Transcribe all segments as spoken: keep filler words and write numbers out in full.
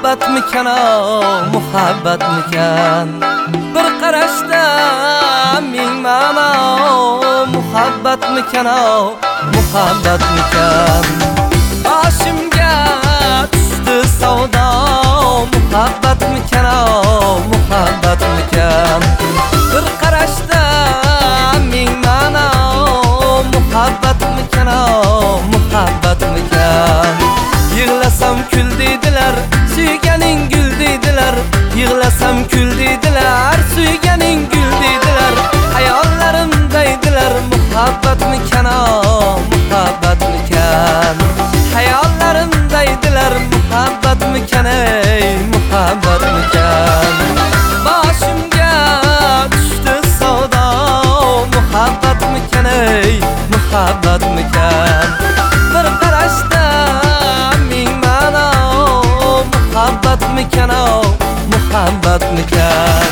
muhabbatmikan o, muhabbatmikan. Bir qarashda ming ma'no, muhabbatmikan o, muhabbatmikan. Boshimga tushdi savdo, muhabbatmikan o, muhabbatmikan. Bir qarashda ming ma'no, muhabbatmikan o, muhabbatmikan. Yig'lasam kul deydilar, suyganing gul deydilar. Yig'lasam kul deydilar, suyganing gul deydilar. Hayollarim deydilar, muhabbatmikan o, muhabbatmikan. Hayollarim deydilar, muhabbatmikan ey, muhabbatmikan. Boshimga tushdi savdo, muhabbatmikan ey, muhabbatmikan. Bir qarashda ming ma'no, muhabbatmikan o, muhabbatmikan.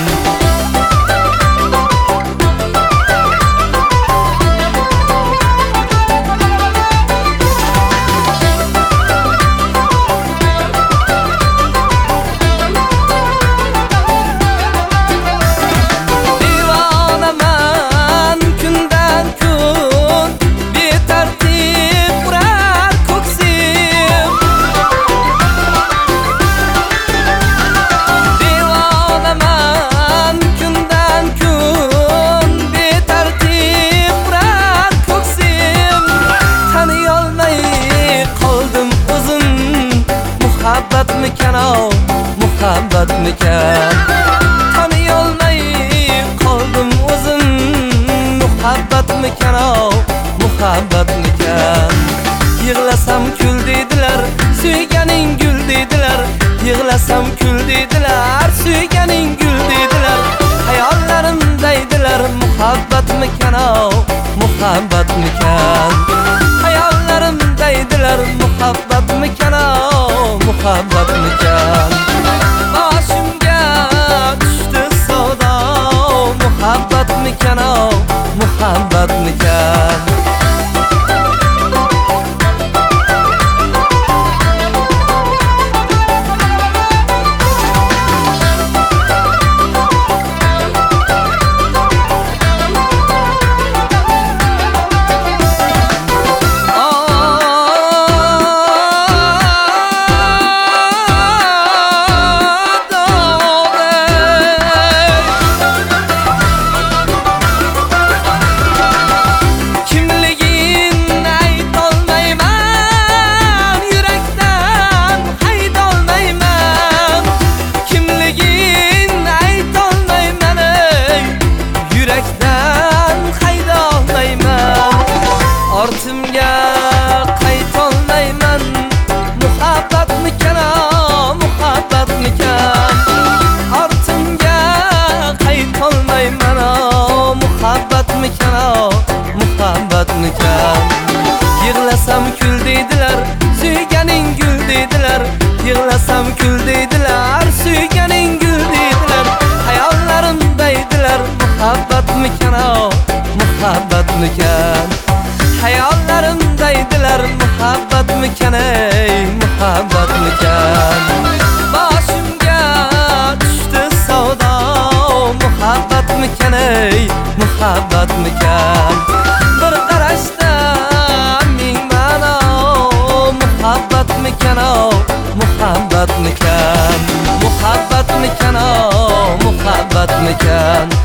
Muhabbatmikan o, muhabbatmikan. Taniyolmay qoldim o'zim, muhabbatmikan o, muhabbatmikan. Yig'lasam kul deydilar, suyganing gul deydilar. Yig'lasam kul deydilar, suyganing gul deydilar. Hayollarim deydilar, muhabbatmikan o, muhabbatmikan. Hayollarim deydilar, muhabbatmikan o, muhabbatmikan. Boshimga tushdi savdo, muhabbatmikan o, muhabbatmikan. Ortimga qaytolmayman, muhabbatmikan o, muhabbatmikan. Ortimga qaytolmayman o, muhabbatmikan o, muhabbatmikan. Yig'lasam kul deydilar, suyganing gul deydilar. Yig'lasam kul deydilar, suyganing gul deydilar. Hayollarim deydilar, muhabbatmikan o, muhabbatmikan. Hayollarim deydilar, muhabbatmikan ey, muhabbatmikan. Boshimga tushdi savdo, muhabbatmikan ey, muhabbatmikan. Bir qarashda ming ma'no, muhabbatmikan o, muhabbatmikan. Muhabbatmikan o, muhabbatmikan.